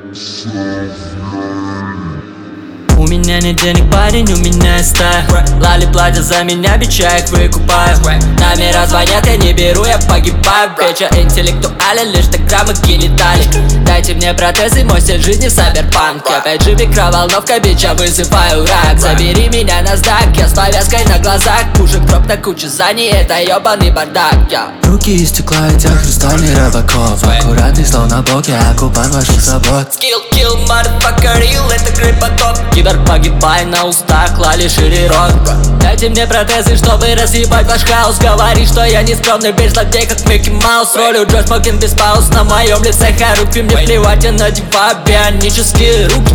У меня нет денег, парень, у меня стайл. Лали платят за меня, бича их выкупаю. Номера звонят, я не беру, я погибаю. Бича интеллектуален, лишь так граммы летали. Дайте мне протезы, мой стиль жизни в сайберпанке. 5G микроволновка, бича, вызываю рак. Забери меня на сдак, я с повязкой на глазах. Мужик троп на куче зданий, это ебаный бардак. Руки из стекла, эти хрустальный рыбаков. Аккуратный, словно бог, я оккупант ваших забот. Skill, kill, motherfucker, real, это крипотоп. Кибер, погибай на устах, лали шире рот. Дайте мне протезы, чтобы разъебать ваш хаос. Говори, что я не скромный бич, злодей, как Микки Маус. Ролю Джо Смокин без пауз, на моем лице харуки. Мне плевать, я надеваю бионические руки.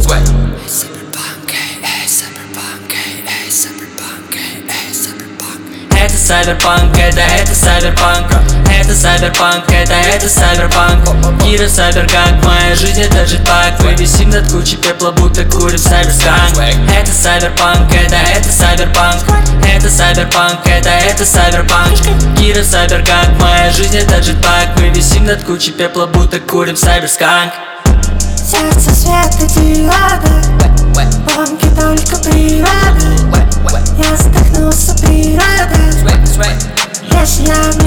Это сайберпанк, это сайберпанк. Это сайберпанк, это сайберпанк. Кира сайберганг, моя жизнь это джетпак. Мы висим над кучей пепла, будто курим сайберсканк. Это сайберпанк, это сайберпанк. Это сайберпанк, это сайберпанк. Кира сайберганг, моя жизнь это джетпак. Мы висим над кучей пепла, будто курим сайберсканк. Сердце света диода, банки только природа. Я задохнулся природой, если я